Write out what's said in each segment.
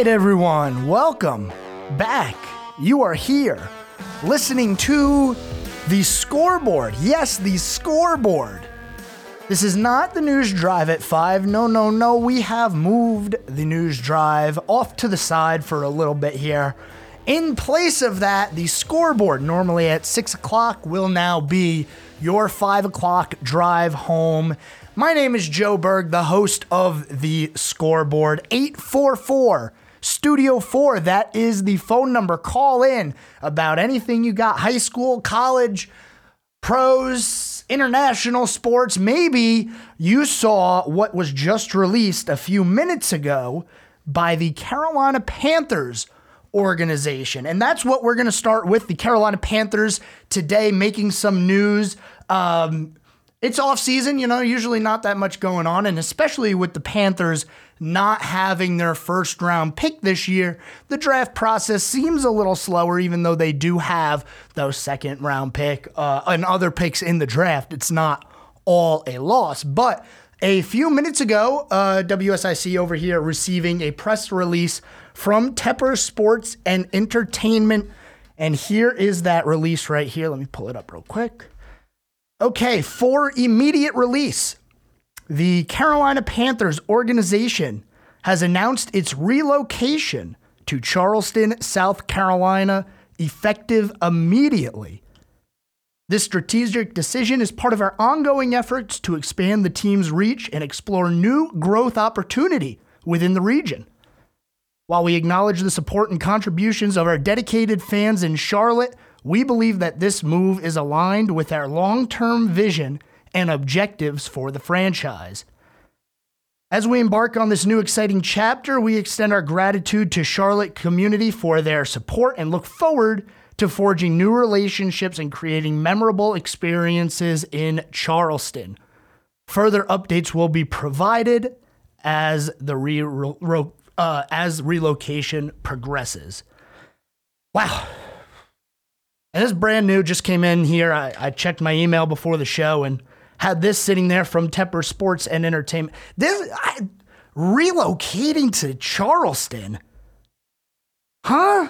right, everyone, welcome back. You are here listening to the scoreboard. Yes, the scoreboard. This is not the news drive at 5. No. We have moved the news drive off to the side for a little bit here. In place of that, the scoreboard, normally at 6 o'clock, will now be your 5 o'clock drive home. My name is Joe Berg, the host of the scoreboard. 844 Studio 4, that is the phone number. Call in about anything you got, high school, college, pros, international sports. Maybe you saw what was just released a few minutes ago by the Carolina Panthers organization. And that's what we're going to start with, the Carolina Panthers today making some news. It's off season, usually not that much going on. And especially with the Panthers not having their first round pick this year, the draft process seems a little slower, even though they do have those second round pick and other picks in the draft. It's not all a loss. But a few minutes ago, WSIC over here receiving a press release from Tepper Sports and Entertainment. And here is that release right here. Let me pull it up real quick. Okay, for immediate release, the Carolina Panthers organization has announced its relocation to Charleston, South Carolina, effective immediately. This strategic decision is part of our ongoing efforts to expand the team's reach and explore new growth opportunity within the region. While we acknowledge the support and contributions of our dedicated fans in Charlotte, we believe that this move is aligned with our long-term vision and objectives for the franchise. As we embark on this new exciting chapter, we extend our gratitude to Charlotte community for their support and look forward to forging new relationships and creating memorable experiences in Charleston. Further updates will be provided as the relocation progresses. Wow. And this is brand new, just came in here. I checked my email before the show and had this sitting there from Tepper Sports and Entertainment. Relocating to Charleston. Huh?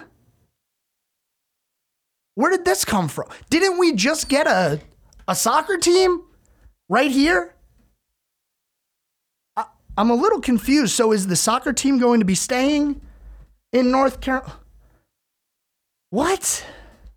Where did this come from? Didn't we just get a soccer team right here? I'm a little confused. So is the soccer team going to be staying in North Carolina? What?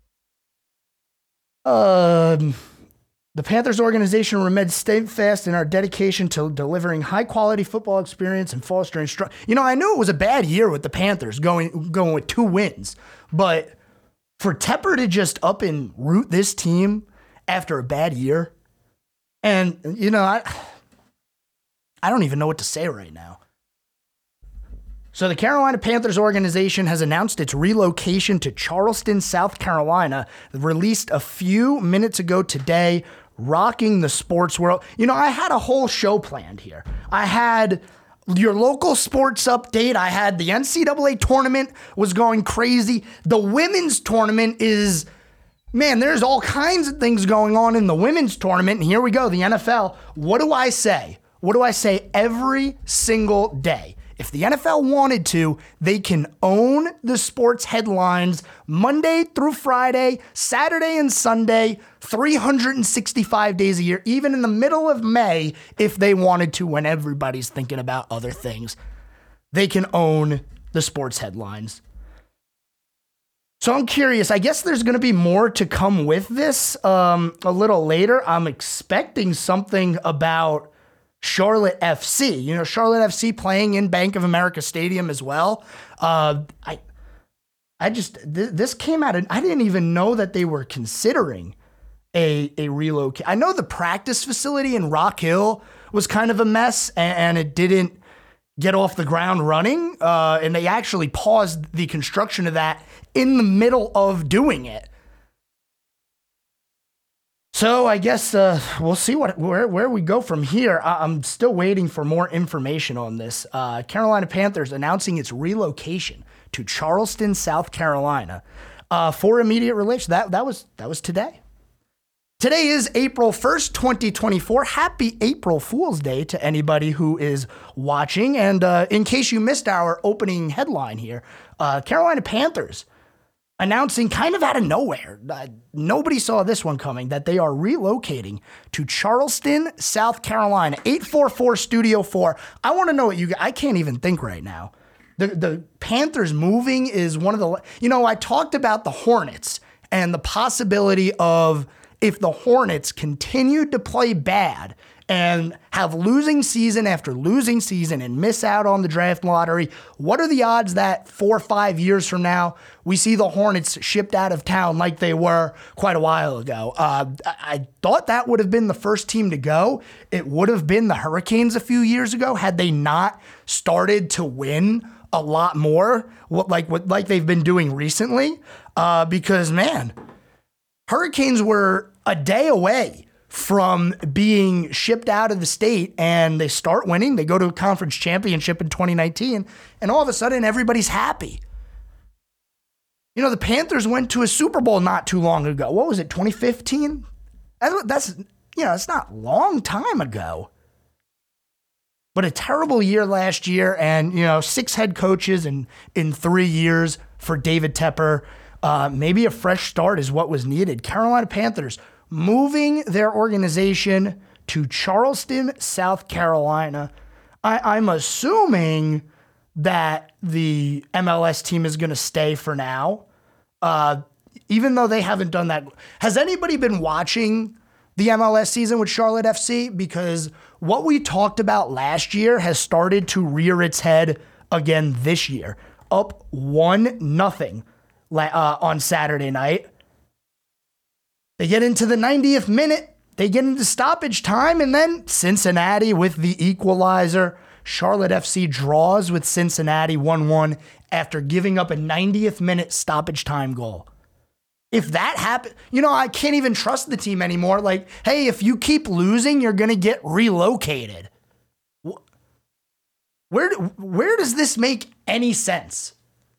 The Panthers organization remains steadfast in our dedication to delivering high-quality football experience and fostering strong. I knew it was a bad year with the Panthers going with 2 wins, but for Tepper to just up and root this team after a bad year, and I don't even know what to say right now. So the Carolina Panthers organization has announced its relocation to Charleston, South Carolina, released a few minutes ago today, rocking the sports world. I had a whole show planned here. I had your local sports update. I had the NCAA tournament was going crazy. The women's tournament is, there's all kinds of things going on in the women's tournament. And here we go, the NFL. What do I say? What do I say every single day? If the NFL wanted to, they can own the sports headlines Monday through Friday, Saturday and Sunday, 365 days a year, even in the middle of May, if they wanted to, when everybody's thinking about other things. They can own the sports headlines. So I'm curious. I guess there's going to be more to come with this a little later. I'm expecting something about Charlotte FC, Charlotte FC playing in Bank of America Stadium as well. This came out, and I didn't even know that they were considering a relocate. I know the practice facility in Rock Hill was kind of a mess, and it didn't get off the ground running, and they actually paused the construction of that in the middle of doing it. So I guess we'll see where we go from here. I'm still waiting for more information on this. Carolina Panthers announcing its relocation to Charleston, South Carolina, for immediate relation. That was today. Today is April 1st, 2024. Happy April Fool's Day to anybody who is watching. And in case you missed our opening headline here, Carolina Panthers announcing kind of out of nowhere, nobody saw this one coming, that they are relocating to Charleston, South Carolina. 844 Studio 4. I want to know what I can't even think right now. The Panthers moving is one of the, I talked about the Hornets and the possibility of, if the Hornets continued to play bad and have losing season after losing season and miss out on the draft lottery, what are the odds that 4 or 5 years from now we see the Hornets shipped out of town like they were quite a while ago? I thought that would have been the first team to go. It would have been the Hurricanes a few years ago had they not started to win a lot more, like they've been doing recently. Because, man, Hurricanes were a day away from being shipped out of the state, and they start winning. They go to a conference championship in 2019, and all of a sudden everybody's happy. The Panthers went to a Super Bowl not too long ago. What was it, 2015? That's it's not a long time ago. But a terrible year last year, and 6 head coaches in 3 years for David Tepper. Maybe a fresh start is what was needed. Carolina Panthers moving their organization to Charleston, South Carolina. I'm assuming that the MLS team is going to stay for now, even though they haven't done that. Has anybody been watching the MLS season with Charlotte FC? Because what we talked about last year has started to rear its head again this year. Up 1-0 on Saturday night. They get into the 90th minute, they get into stoppage time, and then Cincinnati with the equalizer. Charlotte FC draws with Cincinnati 1-1 after giving up a 90th minute stoppage time goal. If that happened, I can't even trust the team anymore. Like, hey, if you keep losing, you're going to get relocated. Where does this make any sense?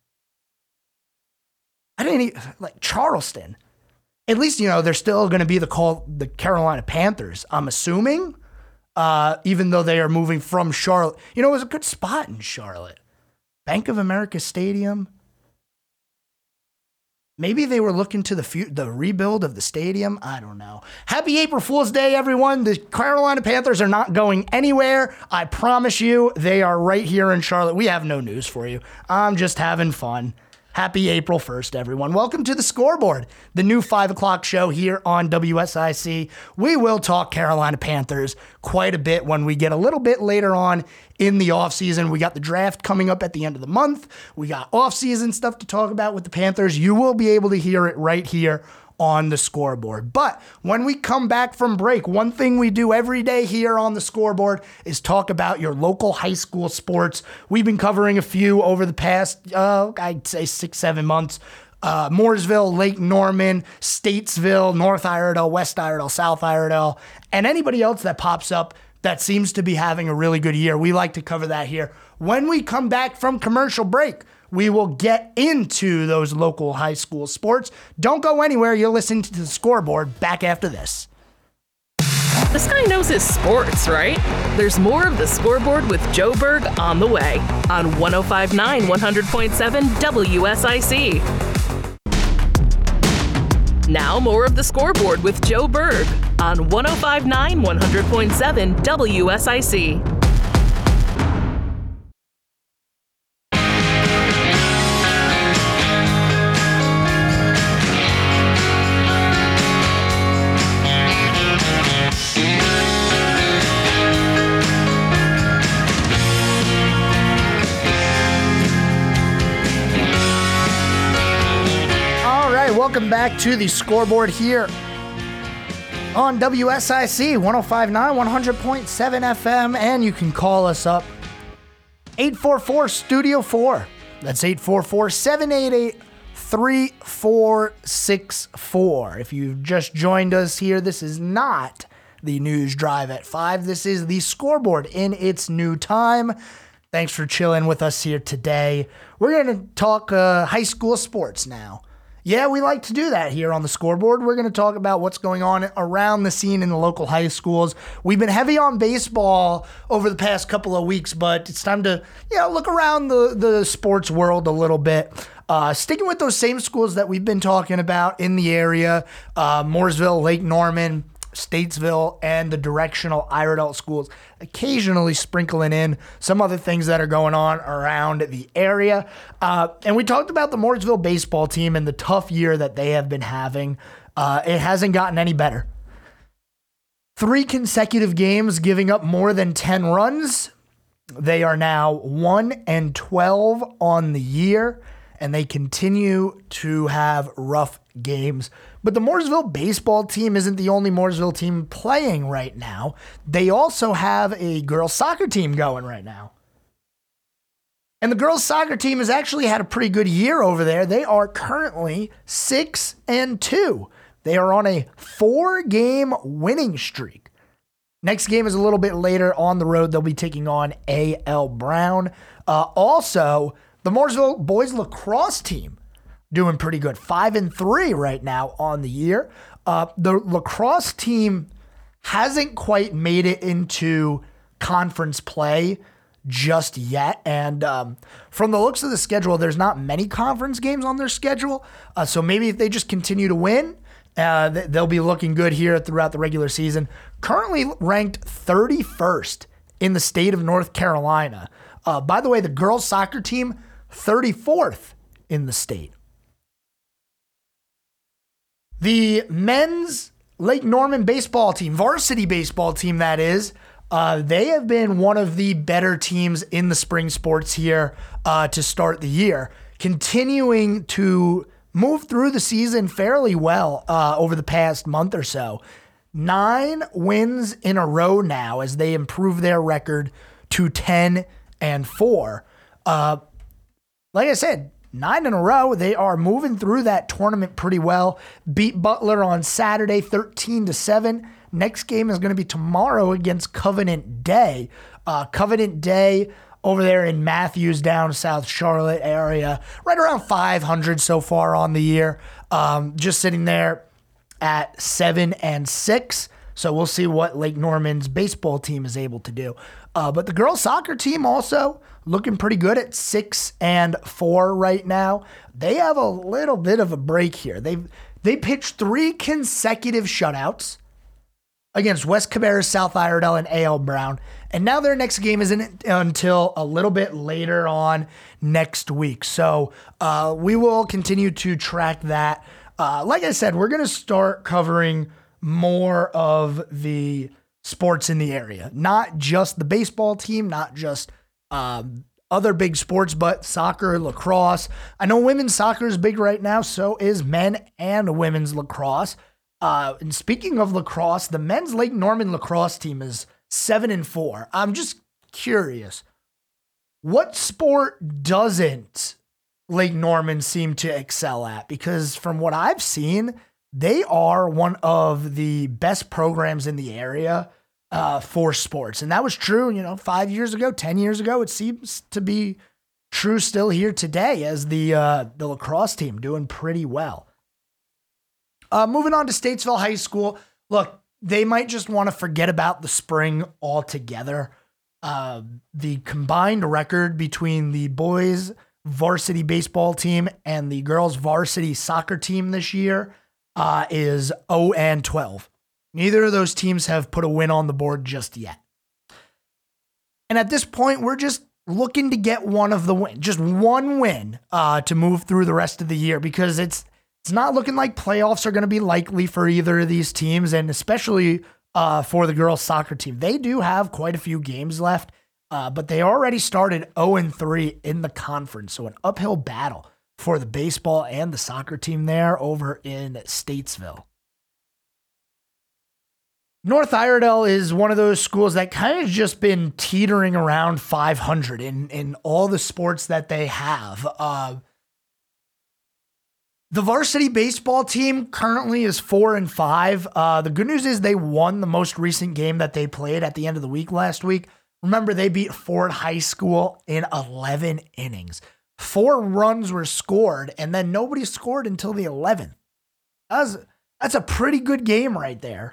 Charleston. At least, they're still going to be the Carolina Panthers, I'm assuming, even though they are moving from Charlotte. It was a good spot in Charlotte. Bank of America Stadium. Maybe they were looking to the rebuild of the stadium. I don't know. Happy April Fool's Day, everyone. The Carolina Panthers are not going anywhere. I promise you, they are right here in Charlotte. We have no news for you. I'm just having fun. Happy April 1st, everyone. Welcome to The Scoreboard, the new 5 o'clock show here on WSIC. We will talk Carolina Panthers quite a bit when we get a little bit later on in the offseason. We got the draft coming up at the end of the month. We got offseason stuff to talk about with the Panthers. You will be able to hear it right here on The Scoreboard. But when we come back from break, one thing we do every day here on The Scoreboard is talk about your local high school sports. We've been covering a few over the past, I'd say 6-7 months. Mooresville, Lake Norman, Statesville, North Iredell, West Iredell, South Iredell, and anybody else that pops up that seems to be having a really good year. We like to cover that here. When we come back from commercial break, we will get into those local high school sports. Don't go anywhere. You're listening to The Scoreboard. Back after this. This guy knows his sports, right? There's more of The Scoreboard with Joe Berg on the way on 105.9 100.7 WSIC. Now more of The Scoreboard with Joe Berg on 105.9 100.7 WSIC. Welcome back to The Scoreboard here on WSIC 105.9 100.7 FM, and you can call us up 844 Studio 4. That's 844-788-3464. If you've just joined us here, this is not the News Drive at 5. This is The Scoreboard in its new time. Thanks for chilling with us here today. We're going to talk high school sports now. Yeah, we like to do that here on the Scoreboard. We're going to talk about what's going on around the scene in the local high schools. We've been heavy on baseball over the past couple of weeks, but it's time to look around the sports world a little bit. Sticking with those same schools that we've been talking about in the area, Mooresville, Lake Norman, Statesville, and the directional Iredell schools, occasionally sprinkling in some other things that are going on around the area. And we talked about the Mooresville baseball team and the tough year that they have been having. It hasn't gotten any better. 3 consecutive games giving up more than 10 runs. They are now 1-12 on the year, and they continue to have rough games. But the Mooresville baseball team isn't the only Mooresville team playing right now. They also have a girls soccer team going right now. And the girls soccer team has actually had a pretty good year over there. They are currently 6-2. They are on a 4-game winning streak. Next game is a little bit later on the road. They'll be taking on A.L. Brown. Also, the Mooresville boys lacrosse team doing pretty good. 5-3 right now on the year. The lacrosse team hasn't quite made it into conference play just yet. And from the looks of the schedule, there's not many conference games on their schedule. So maybe if they just continue to win, they'll be looking good here throughout the regular season. Currently ranked 31st in the state of North Carolina. By the way, the girls soccer team, 34th in the state. The men's Lake Norman baseball team, varsity baseball team that is, they have been one of the better teams in the spring sports here to start the year, continuing to move through the season fairly well over the past month or so. 9 wins in a row now as they improve their record to 10-4. Like I said, 9 in a row. They are moving through that tournament pretty well. Beat Butler on Saturday, 13-7. Next game is going to be tomorrow against Covenant Day. Covenant Day over there in Matthews, down South Charlotte area, right around 500 so far on the year. Just sitting there at 7-6. So we'll see what Lake Norman's baseball team is able to do. But the girls soccer team also looking pretty good at 6-4 right now. They have a little bit of a break here. They pitched 3 consecutive shutouts against West Cabarrus, South Iredell, and A.L. Brown. And now their next game isn't until a little bit later on next week. So we will continue to track that. Like I said, we're going to start covering more of the sports in the area. Not just the baseball team, not just other big sports, but soccer, lacrosse. I know women's soccer is big right now, so is men and women's lacrosse. And speaking of lacrosse, the men's Lake Norman lacrosse team is 7-4. I'm just curious, what sport doesn't Lake Norman seem to excel at? Because from what I've seen, they are one of the best programs in the area for sports. And that was true, 5 years ago, 10 years ago. It seems to be true still here today as the lacrosse team doing pretty well. Moving on to Statesville High School. Look, they might just want to forget about the spring altogether. The combined record between the boys varsity baseball team and the girls varsity soccer team this year is 0-12. Neither of those teams have put a win on the board just yet. And at this point, we're just looking to get one of the win, just one win to move through the rest of the year, because it's not looking like playoffs are going to be likely for either of these teams, and especially for the girls soccer team. They do have quite a few games left, but they already started 0-3 in the conference, so an uphill battle for the baseball and the soccer team there over in Statesville. North Iredell is one of those schools that kind of just been teetering around 500 in all the sports that they have. The varsity baseball team currently is 4-5. The good news is they won the most recent game that they played at the end of the week last week. Remember, they beat Ford High School in 11 innings. 4 runs were scored, and then nobody scored until the 11th. That's a pretty good game right there.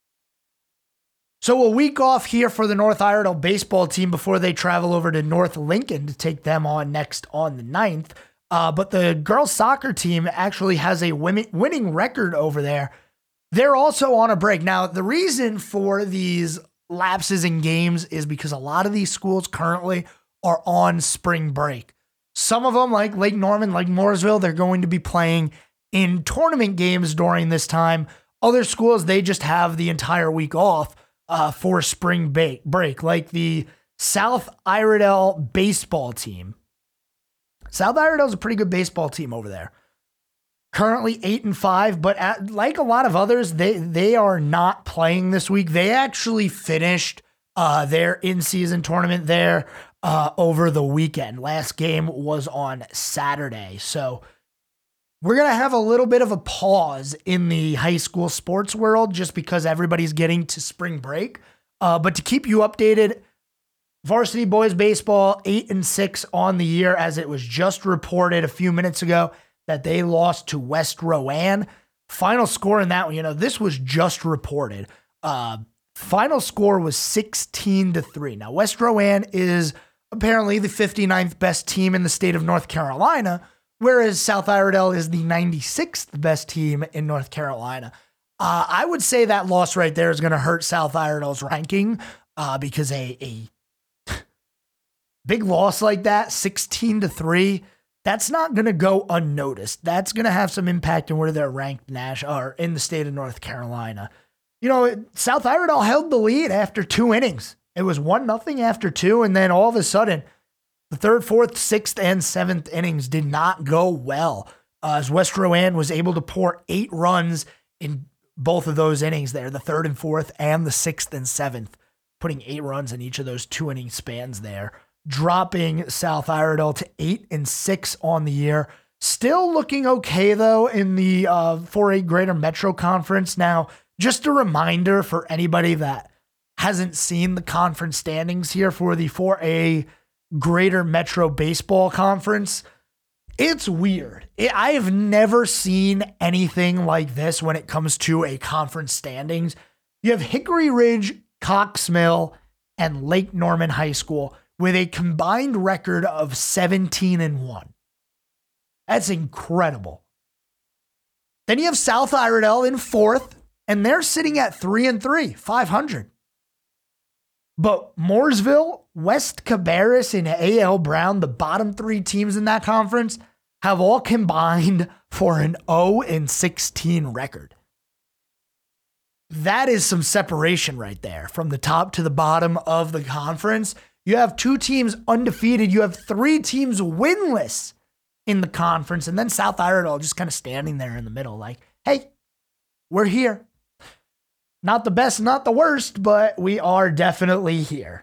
So a week off here for the North Iredell baseball team before they travel over to North Lincoln to take them on next on the 9th. But the girls soccer team actually has a winning record over there. They're also on a break. Now, the reason for these lapses in games is because a lot of these schools currently are on spring break. Some of them, like Lake Norman, like Mooresville, they're going to be playing in tournament games during this time. Other schools, they just have the entire week off for spring break, like the South Iredell baseball team. South Iredell is a pretty good baseball team over there. Currently 8-5, but like a lot of others, they are not playing this week. They actually finished their in-season tournament there over the weekend. Last game was on Saturday, so we're going to have a little bit of a pause in the high school sports world just because everybody's getting to spring break. But to keep you updated, varsity boys baseball 8-6 on the year, as it was just reported a few minutes ago that they lost to West Rowan. Final score in that one, this was just reported. Final score was 16-3. Now, West Rowan is apparently the 59th best team in the state of North Carolina, whereas South Iredell is the 96th best team in North Carolina. I would say that loss right there is going to hurt South Iredell's ranking because a big loss like that, 16-3, that's not going to go unnoticed. That's going to have some impact on where they're ranked or in the state of North Carolina. South Iredell held the lead after 2 innings. It was 1-0 after 2, and then all of a sudden, the 3rd, 4th, 6th, and 7th innings did not go well, as West Rowan was able to pour 8 runs in both of those innings there, the 3rd and 4th and the 6th and 7th, putting 8 runs in each of those 2-inning spans there, dropping South Iredell to 8-6 on the year. Still looking okay, though, in the 4A Greater Metro Conference. Now, just a reminder for anybody that hasn't seen the conference standings here for the 4A Greater Metro Baseball Conference. It's weird. I have never seen anything like this when it comes to a conference standings. You have Hickory Ridge, Cox Mill, and Lake Norman High School with a combined record of 17-1. That's incredible. Then you have South Iredell in 4th, and they're sitting at 3-3, 500. But Mooresville, West Cabarrus, and A.L. Brown, the bottom 3 teams in that conference, have all combined for an 0-16 record. That is some separation right there from the top to the bottom of the conference. You have 2 teams undefeated. You have 3 teams winless in the conference. And then South Iredell just kind of standing there in the middle like, hey, we're here. Not the best, not the worst, but we are definitely here.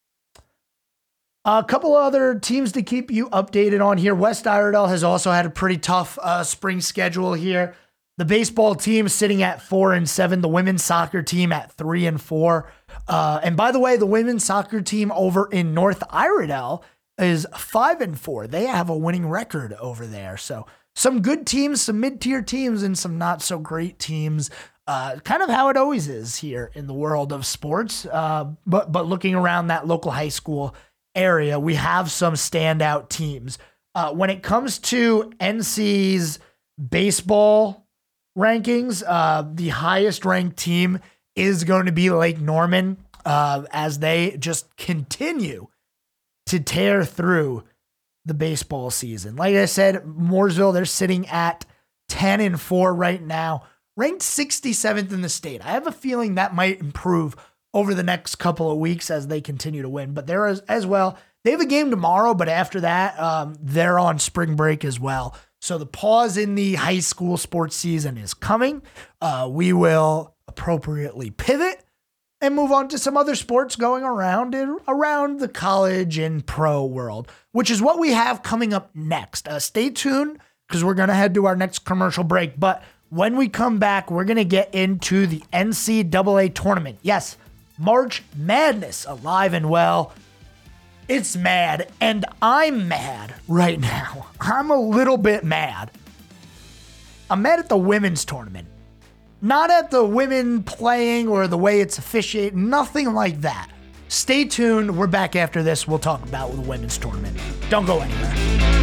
A couple other teams to keep you updated on here. West Iredell has also had a pretty tough spring schedule here. The baseball team sitting at 4-7. The women's soccer team at 3-4. And by the way, the women's soccer team over in North Iredell is 5-4. They have a winning record over there. So some good teams, some mid-tier teams, and some not so great teams. Kind of how it always is here in the world of sports. But looking around that local high school area, we have some standout teams. When it comes to NC's baseball rankings, the highest ranked team is going to be Lake Norman, as they just continue to tear through the baseball season. Like I said, Mooresville, they're sitting at 10-4 right now, ranked 67th in the state. I have a feeling that might improve over the next couple of weeks as they continue to win. But they're as well. They have a game tomorrow, but after that, they're on spring break as well. So the pause in the high school sports season is coming. We will appropriately pivot and move on to some other sports going around the college and pro world, which is what we have coming up next. Stay tuned because we're going to head to our next commercial break. But when we come back, we're going to get into the NCAA tournament. Yes, March Madness alive and well. It's mad, and I'm mad right now. I'm a little bit mad. I'm mad at the women's tournament. Not at the women playing or the way it's officiated, nothing like that. Stay tuned. We're back after this. We'll talk about the women's tournament. Don't go anywhere.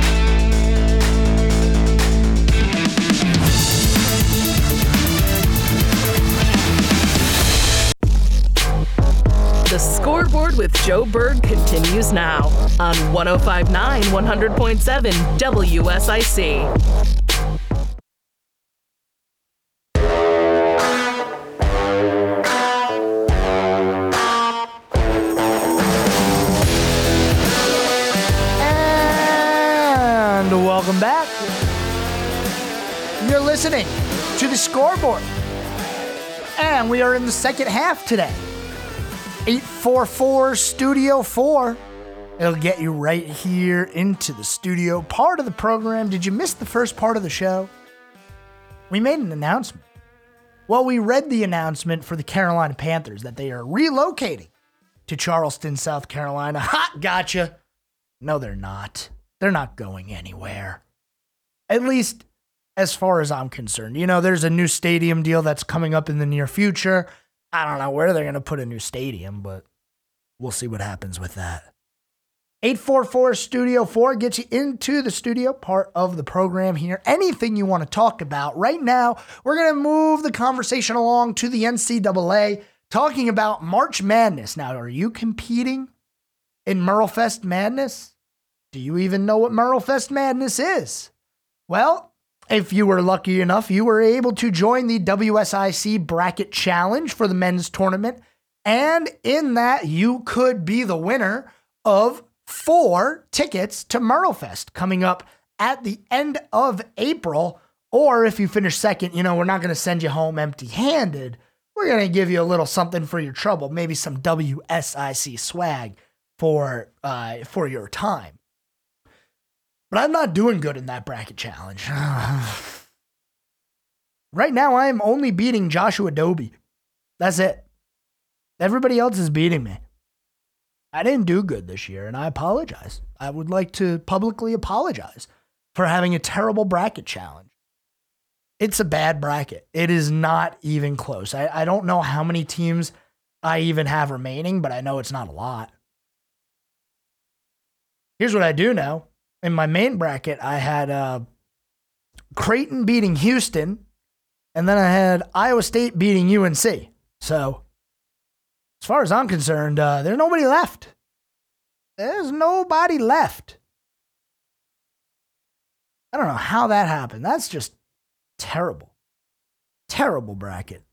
The Scoreboard with Joe Berg continues now on 105.9 100.7 WSIC. And welcome back. You're listening to the Scoreboard. And we are in the second half today. 844 Studio 4. It'll get you right here into the studio part of the program. Did you miss the first part of the show? We made an announcement. Well, we read the announcement for the Carolina Panthers that they are relocating to Charleston, South Carolina. Ha! Gotcha. No, they're not. They're not going anywhere. At least as far as I'm concerned. You know, there's a new stadium deal that's coming up in the near future. I don't know where they're going to put a new stadium, but we'll see what happens with that. 844 Studio 4 gets you into the studio part of the program here. Anything you want to talk about. Right now, we're going to move the conversation along to the NCAA, talking about March Madness. Now, are you competing in Merlefest Madness? Do you even know what Merlefest Madness is? Well, if you were lucky enough, you were able to join the WSIC Bracket Challenge for the men's tournament. And in that, you could be the winner of 4 tickets to Merlefest coming up at the end of April. Or if you finish second, you know, we're not going to send you home empty-handed. We're going to give you a little something for your trouble, maybe some WSIC swag for your time. But I'm not doing good in that bracket challenge. Right now, I am only beating Joshua Doby. That's it. Everybody else is beating me. I didn't do good this year, and I apologize. I would like to publicly apologize for having a terrible bracket challenge. It's a bad bracket. It is not even close. I don't know how many teams I even have remaining, but I know it's not a lot. Here's what I do know. In my main bracket, I had Creighton beating Houston, and then I had Iowa State beating UNC. So, as far as I'm concerned, there's nobody left. There's nobody left. I don't know how that happened. That's just terrible. Terrible bracket.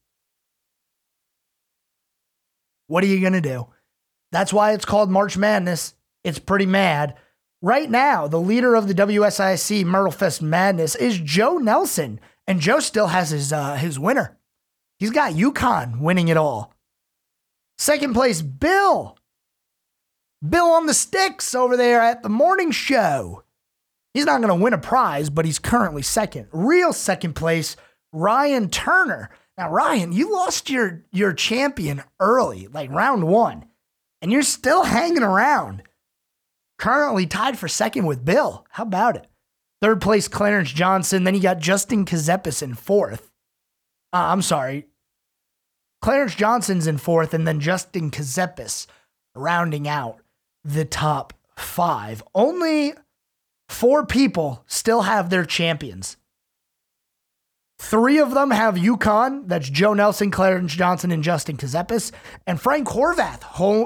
What are you going to do? That's why it's called March Madness. It's pretty mad. Right now, the leader of the WSIC Merlefest Madness is Joe Nelson, and Joe still has his winner. He's got UConn winning it all. Second place, Bill. Bill on the sticks over there at the morning show. He's not going to win a prize, but he's currently second. Real second place, Ryan Turner. Now, Ryan, you lost your champion early, like round 1, and you're still hanging around. Currently tied for second with Bill. How about it? Third place, Clarence Johnson. Then you got Justin Kazepis in fourth. I'm sorry. Clarence Johnson's in fourth, and then Justin Kazepis rounding out the top 5. Only 4 people still have their champions. 3 of them have UConn. That's Joe Nelson, Clarence Johnson, and Justin Kazepis. And Frank Horvath,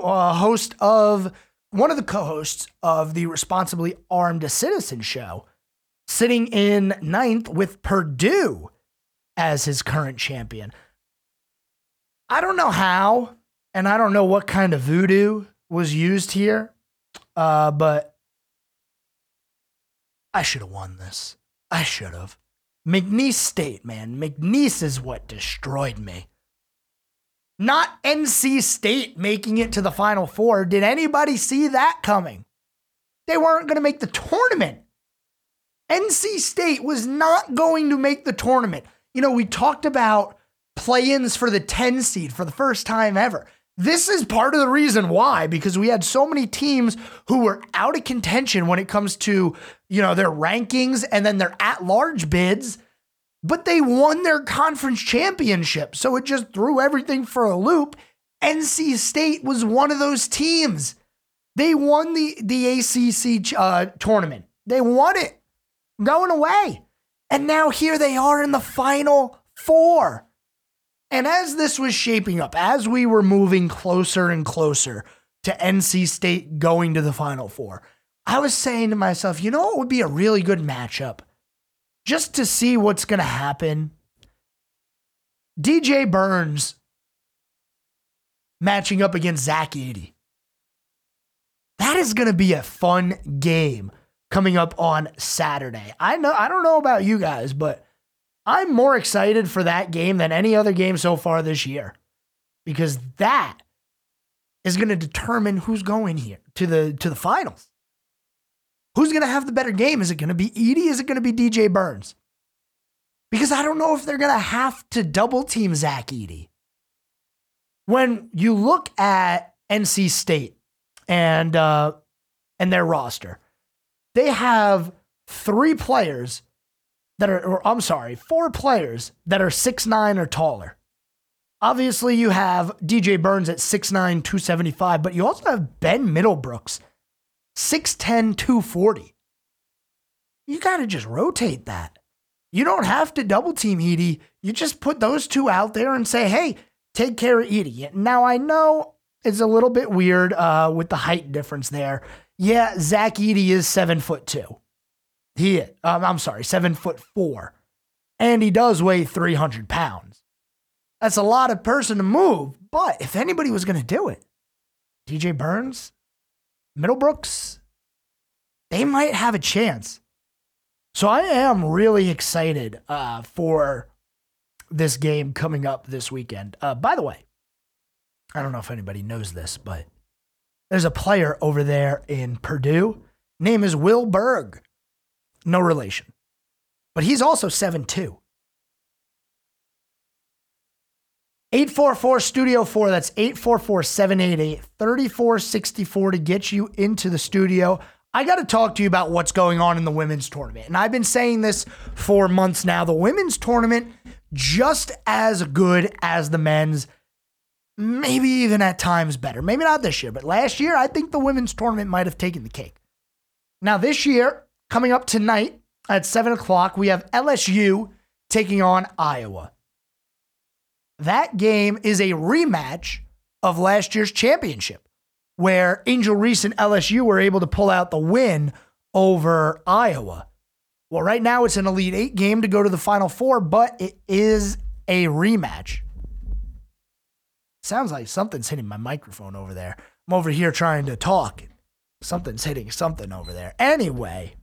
one of the co-hosts of the Responsibly Armed Citizen show, sitting in 9th with Purdue as his current champion. I don't know how, and I don't know what kind of voodoo was used here, but I should have won this. I should have. McNeese State, man. McNeese is what destroyed me. Not NC State making it to the Final Four. Did anybody see that coming? They weren't going to make the tournament. NC State was not going to make the tournament. You know, we talked about play-ins for the 10 seed for the first time ever. This is part of the reason why, because we had so many teams who were out of contention when it comes to, their rankings and then their at-large bids, but they won their conference championship. So it just threw everything for a loop. NC State was one of those teams. They won the ACC tournament. They won it going away. And now here they are in the Final Four. And as this was shaping up, as we were moving closer and closer to NC State going to the Final Four, I was saying to myself, it would be a really good matchup just to see what's going to happen. DJ Burns matching up against Zach Edey. That is going to be a fun game coming up on Saturday. I don't know about you guys, but I'm more excited for that game than any other game so far this year, because that is going to determine who's going here to the finals. Who's going to have the better game? Is it going to be Edey? Is it going to be DJ Burns? Because I don't know if they're going to have to double team Zach Edey. When you look at NC State and their roster, they have 4 players that are 6'9" or taller. Obviously, you have DJ Burns at 6'9", 275, but you also have Ben Middlebrooks, 6'10", 240. You got to just rotate that. You don't have to double team Edey. You just put those two out there and say, hey, take care of Edey. Now, I know it's a little bit weird with the height difference there. Yeah, Zach Edey is 7'2". He is. 7'4", and he does weigh 300 pounds. That's a lot of person to move. But if anybody was going to do it, DJ Burns, Middlebrooks, they might have a chance. So I am really excited for this game coming up this weekend. By the way, I don't know if anybody knows this, but there's a player over there in Purdue. Name is Will Berg. No relation. But he's also 7'2". 844-STUDIO-4. That's 844-788-3464 to get you into the studio. I got to talk to you about what's going on in the women's tournament. And I've been saying this for months now. The women's tournament, just as good as the men's, maybe even at times better. Maybe not this year, but last year, I think the women's tournament might have taken the cake. Now this year, coming up tonight at 7 o'clock, we have LSU taking on Iowa. That game is a rematch of last year's championship, where Angel Reese and LSU were able to pull out the win over Iowa. Well, right now it's an Elite Eight game to go to the Final Four, but it is a rematch. Sounds like something's hitting my microphone over there. I'm over here trying to talk. Something's hitting something over there. Anyway,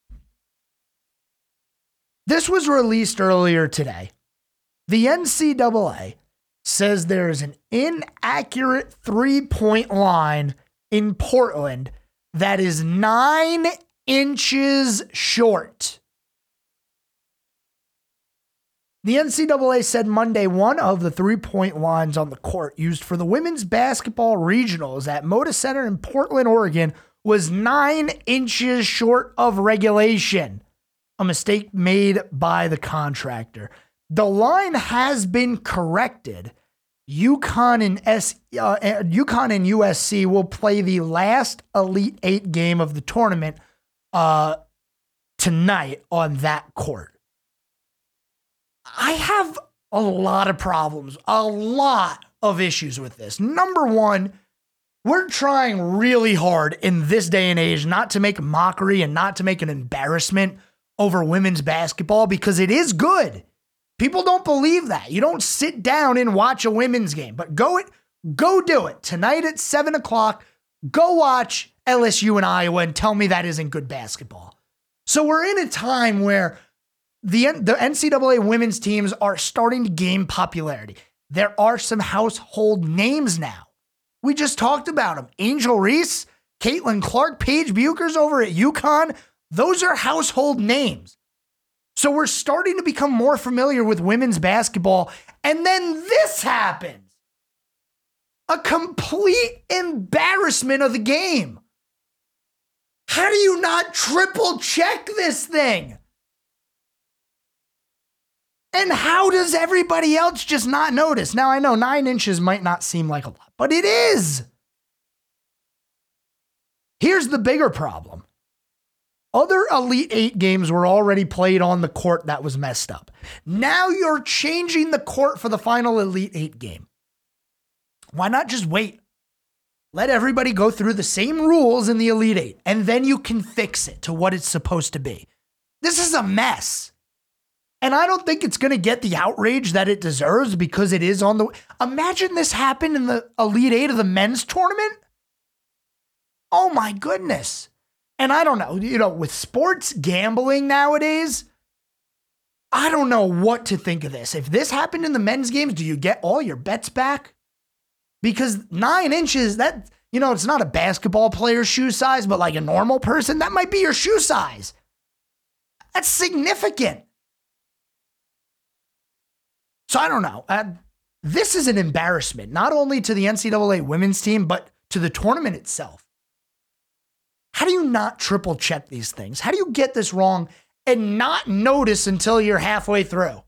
this was released earlier today. The NCAA says there is an inaccurate 3-point line in Portland that is 9 inches short. The NCAA said Monday one of the 3-point lines on the court used for the women's basketball regionals at Moda Center in Portland, Oregon, was 9 inches short of regulation. A mistake made by the contractor. The line has been corrected. UConn and USC will play the last Elite Eight game of the tournament tonight on that court. I have a lot of problems, a lot of issues with this. Number one, we're trying really hard in this day and age not to make a mockery and not to make an embarrassment over women's basketball, because it is good. People don't believe that. You don't sit down and watch a women's game, but go do it. Tonight at 7 o'clock, go watch LSU and Iowa and tell me that isn't good basketball. So we're in a time where the NCAA women's teams are starting to gain popularity. There are some household names now. We just talked about them. Angel Reese, Caitlin Clark, Paige Buchers over at UConn. Those are household names. So we're starting to become more familiar with women's basketball. And then this happens. a complete embarrassment of the game. How do you not triple check this thing? And how does everybody else just not notice? Now, I know 9 inches might not seem like a lot, but it is. Here's the bigger problem. Other Elite 8 games were already played on the court that was messed up. Now you're changing the court for the final Elite 8 game. Why not just wait? Let everybody go through the same rules in the Elite 8, and then you can fix it to what it's supposed to be. This is a mess. And I don't think it's going to get the outrage that it deserves because it is on the... Imagine this happened in the Elite 8 of the men's tournament. Oh my goodness. And I don't know, with sports gambling nowadays, I don't know what to think of this. If this happened in the men's games, do you get all your bets back? Because 9 inches, that, it's not a basketball player's shoe size, but like a normal person, that might be your shoe size. That's significant. So I don't know. This is an embarrassment, not only to the NCAA women's team, but to the tournament itself. How do you not triple check these things? How do you get this wrong and not notice until you're halfway through?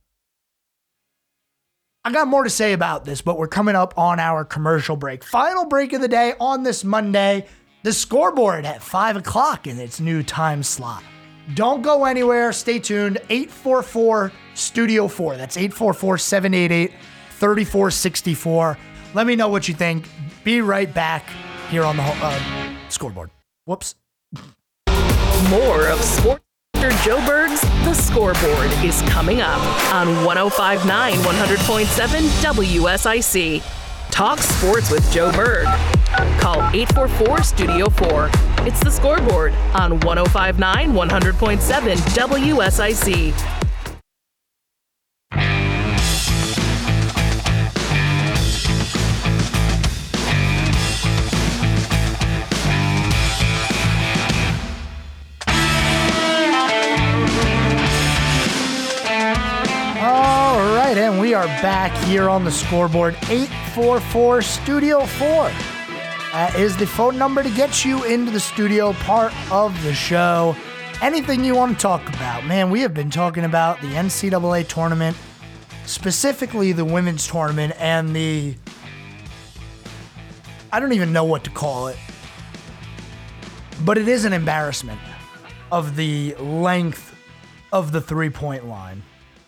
I got more to say about this, but we're coming up on our commercial break. Final break of the day on this Monday. The scoreboard at 5 o'clock in its new time slot. Don't go anywhere. Stay tuned. 844-STUDIO-4. That's 844-788-3464. Let me know what you think. Be right back here on the scoreboard. Whoops. More of Sports Dr. Joe Berg's The Scoreboard is coming up on 105.9 100.7 WSIC. Talk sports with Joe Berg. Call 844-STUDIO-4. It's The Scoreboard on 105.9 100.7 WSIC. And we are back here on the scoreboard. 844-STUDIO-4. That is the phone number to get you into the studio part of the show. Anything you want to talk about. Man, we have been talking about the NCAA tournament, specifically the women's tournament, and I don't even know what to call it, but it is an embarrassment of the length of the three-point line.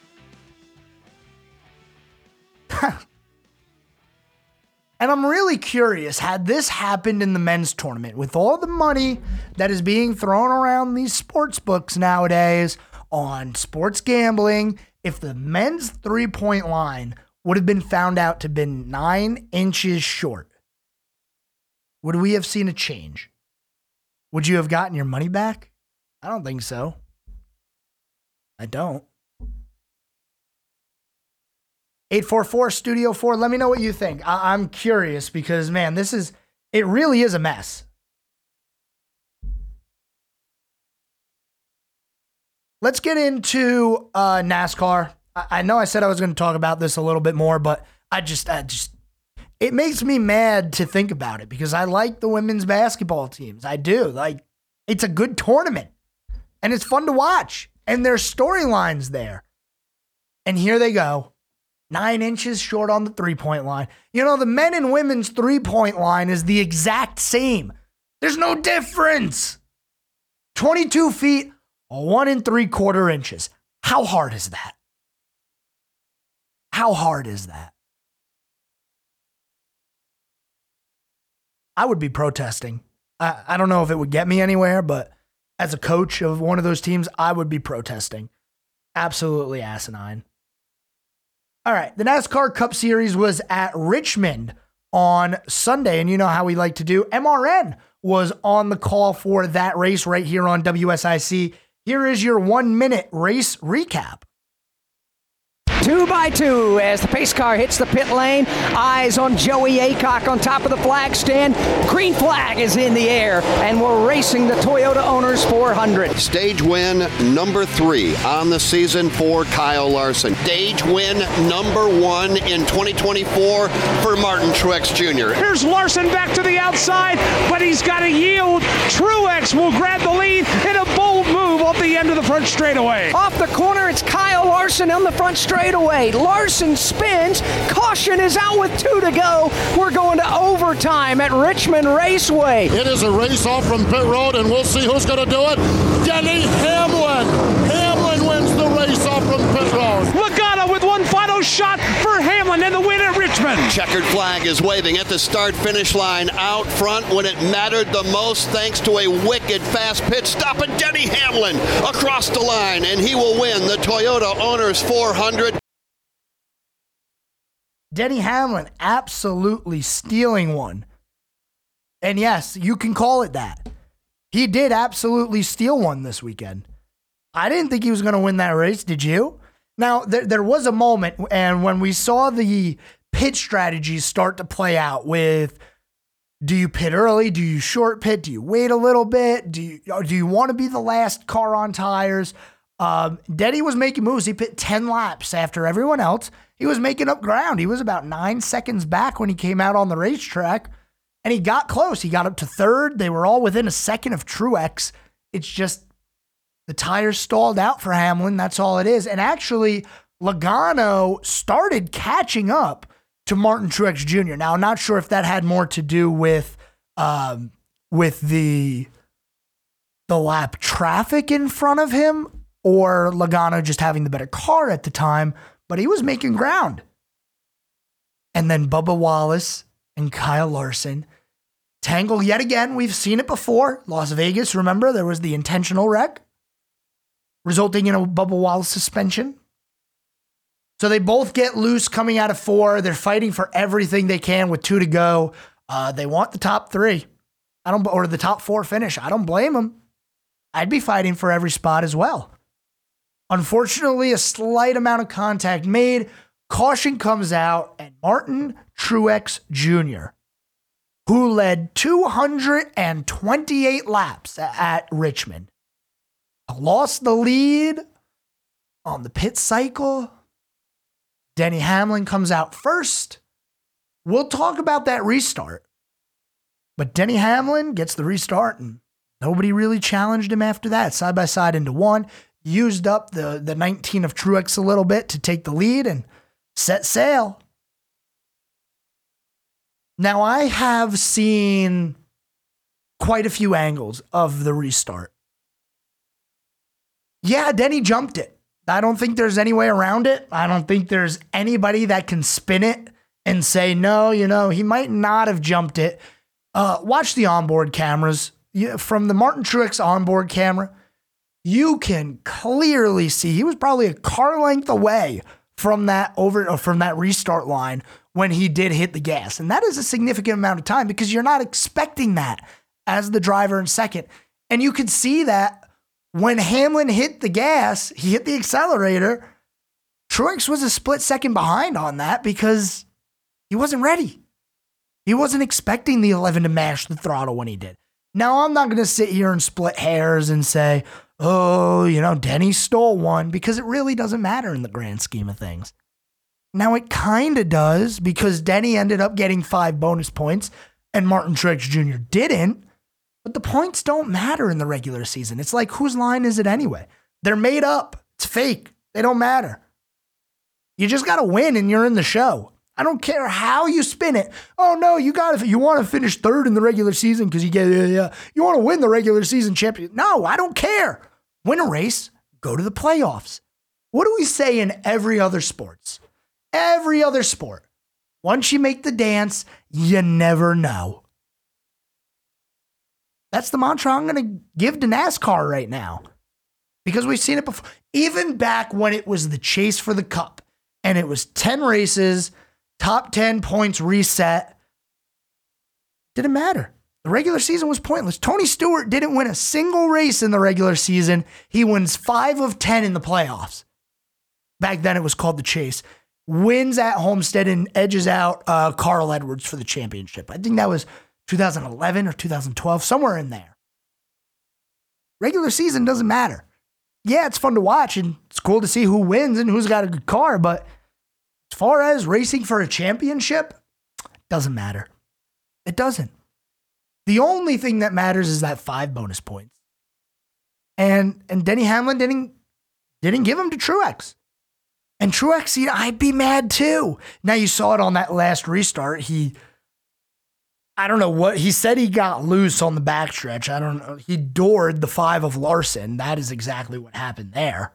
And I'm really curious, had this happened in the men's tournament, with all the money that is being thrown around these sports books nowadays on sports gambling, if the men's three-point line would have been found out to have been 9 inches short, would we have seen a change? Would you have gotten your money back? I don't think so. I don't. 844-STUDIO-4. Let me know what you think. I'm curious because, man, it really is a mess. Let's get into NASCAR. I know I said I was going to talk about this a little bit more, but it makes me mad to think about it because I like the women's basketball teams. I do. It's a good tournament and it's fun to watch and there's storylines there. And here they go. 9 inches short on the three-point line. The men and women's three-point line is the exact same. There's no difference. 22 feet, 1 3/4 inches. How hard is that? How hard is that? I would be protesting. I don't know if it would get me anywhere, but as a coach of one of those teams, I would be protesting. Absolutely asinine. All right, the NASCAR Cup Series was at Richmond on Sunday, and you know how we like to do. MRN was on the call for that race right here on WSIC. Here is your 1-minute race recap. 2 by 2 as the pace car hits the pit lane. Eyes on Joey Aycock on top of the flag stand. Green flag is in the air, and we're racing the Toyota Owners 400. Stage win number 3 on the season for Kyle Larson. Stage win number 1 in 2024 for Martin Truex Jr. Here's Larson back to the outside, but he's got to yield. Truex will grab the lead in a bold move off the end of the front straightaway. Off the corner, it's Kyle Larson on the front straightaway. Larson spins. Caution is out with 2 to go. We're going to overtime at Richmond Raceway. It is a race off from pit road, and we'll see who's going to do it. Denny Hamlin. Hamlin wins the race off from pit road. Logano with one final shot for Hamlin and the win at Richmond. Checkered flag is waving at the start-finish line out front when it mattered the most, thanks to a wicked fast pit stop, and Denny Hamlin across the line, and he will win the Toyota Owners 400. Denny Hamlin absolutely stealing one. And yes, you can call it that. He did absolutely steal one this weekend. I didn't think he was going to win that race. Did you? Now, there was a moment, and when we saw the pit strategies start to play out with, do you pit early? Do you short pit? Do you wait a little bit? Do you want to be the last car on tires? Denny was making moves. He pit 10 laps after everyone else. He was making up ground. He was about 9 seconds back when he came out on the racetrack, and he got close. He got up to third. They were all within a second of Truex. It's just the tires stalled out for Hamlin. That's all it is. And actually, Logano started catching up to Martin Truex Jr. Now, I'm not sure if that had more to do with the lap traffic in front of him or Logano just having the better car at the time, but he was making ground. And then Bubba Wallace and Kyle Larson tangle yet again. We've seen it before. Las Vegas, remember, there was the intentional wreck resulting in a Bubba Wallace suspension. So they both get loose coming out of 4. They're fighting for everything they can with 2 to go. They want the top 3. Or the top 4 finish. I don't blame them. I'd be fighting for every spot as well. Unfortunately, a slight amount of contact made. Caution comes out, and Martin Truex Jr., who led 228 laps at Richmond, lost the lead on the pit cycle. Denny Hamlin comes out first. We'll talk about that restart. But Denny Hamlin gets the restart, and nobody really challenged him after that. Side by side into 1. Used up the 19 of Truex a little bit to take the lead and set sail. Now, I have seen quite a few angles of the restart. Yeah, Denny jumped it. I don't think there's any way around it. I don't think there's anybody that can spin it and say, no, he might not have jumped it. Watch the onboard cameras. From the Martin Truex onboard camera, you can clearly see he was probably a car length away from that restart line when he did hit the gas. And that is a significant amount of time because you're not expecting that as the driver in second. And you could see that when Hamlin hit the gas, he hit the accelerator. Truex was a split second behind on that because he wasn't ready. He wasn't expecting the 11 to mash the throttle when he did. Now, I'm not going to sit here and split hairs and say, oh, Denny stole one, because it really doesn't matter in the grand scheme of things. Now, it kind of does because Denny ended up getting 5 bonus points and Martin Truex Jr. didn't. But the points don't matter in the regular season. It's like, whose line is it anyway? They're made up. It's fake. They don't matter. You just got to win and you're in the show. I don't care how you spin it. Oh no, you want to finish third in the regular season because you want to win the regular season championship. No, I don't care. Win a race, go to the playoffs. What do we say in every other sports? Every other sport. Once you make the dance, you never know. That's the mantra I'm going to give to NASCAR right now. Because we've seen it before. Even back when it was the chase for the cup and it was 10 races, top 10 points reset, didn't matter. The regular season was pointless. Tony Stewart didn't win a single race in the regular season. He wins 5 of 10 in the playoffs. Back then it was called the Chase. Wins at Homestead and edges out Carl Edwards for the championship. I think that was 2011 or 2012, somewhere in there. Regular season doesn't matter. Yeah, it's fun to watch and it's cool to see who wins and who's got a good car, but as far as racing for a championship, it doesn't matter. It doesn't. The only thing that matters is that 5 bonus points. And Denny Hamlin didn't give him to Truex. And Truex, I'd be mad too. Now you saw it on that last restart. I don't know what, he said he got loose on the backstretch. I don't know. He doored the 5 of Larson. That is exactly what happened there.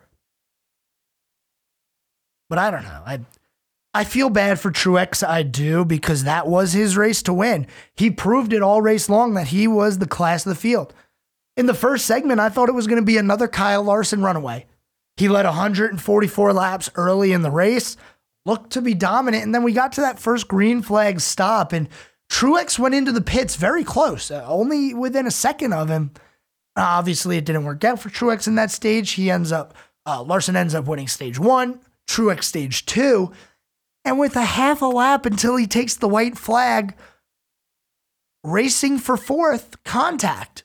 But I don't know. I feel bad for Truex, I do, because that was his race to win. He proved it all race long that he was the class of the field. In the first segment, I thought it was going to be another Kyle Larson runaway. He led 144 laps early in the race, looked to be dominant, and then we got to that first green flag stop, and Truex went into the pits very close, only within a second of him. Obviously, it didn't work out for Truex in that stage. Larson ends up winning stage 1, Truex stage 2, and with a half a lap until he takes the white flag, racing for 4th, contact.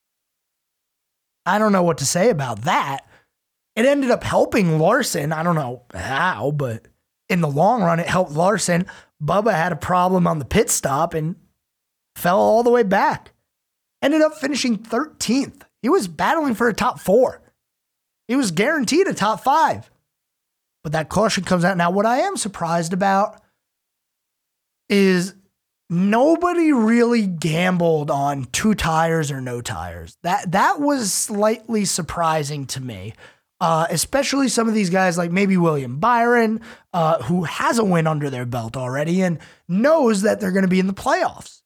I don't know what to say about that. It ended up helping Larson. I don't know how, but in the long run, it helped Larson. Bubba had a problem on the pit stop and fell all the way back. Ended up finishing 13th. He was battling for a top 4. He was guaranteed a top 5. But that caution comes out. Now, what I am surprised about is nobody really gambled on 2 tires or no tires. That was slightly surprising to me. Especially some of these guys like maybe William Byron, who has a win under their belt already and knows that they're going to be in the playoffs.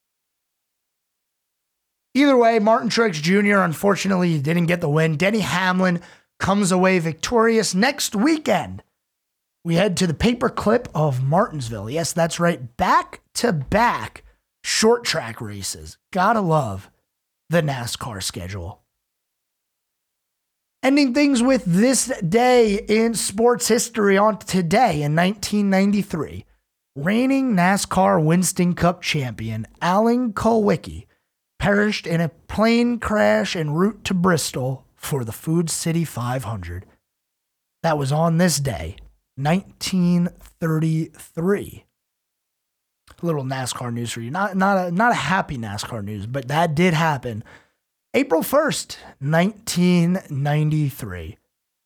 Either way, Martin Truex Jr., unfortunately, didn't get the win. Denny Hamlin comes away victorious. Next weekend, we head to the Paperclip of Martinsville. Yes, that's right. Back-to-back short track races. Gotta love the NASCAR schedule. Ending things with this day in sports history on today in 1993. Reigning NASCAR Winston Cup champion Alan Kulwicki perished in a plane crash en route to Bristol for the Food City 500. That was on this day, 1933. A little NASCAR news for you. Not a happy NASCAR news, but that did happen. April 1st, 1993.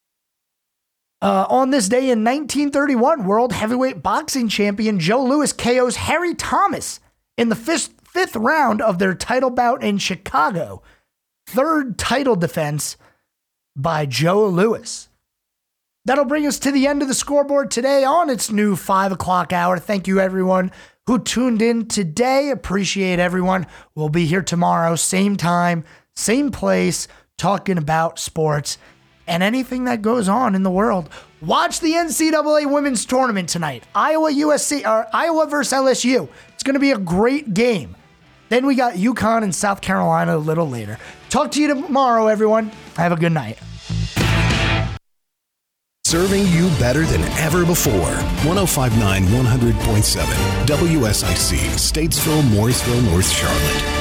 On this day in 1931, World Heavyweight Boxing Champion Joe Louis KOs Harry Thomas in the fifth round of their title bout in Chicago. 3rd title defense by Joe Louis. That'll bring us to the end of the scoreboard today on its new 5 o'clock hour. Thank you, everyone who tuned in today. Appreciate everyone. We'll be here tomorrow, same time, same place, talking about sports and anything that goes on in the world. Watch the NCAA women's tournament tonight. Iowa versus LSU. It's going to be a great game. Then we got UConn and South Carolina a little later. Talk to you tomorrow, everyone. Have a good night. Serving you better than ever before. 105.9, 100.7. WSIC, Statesville, Morrisville, North Charlotte.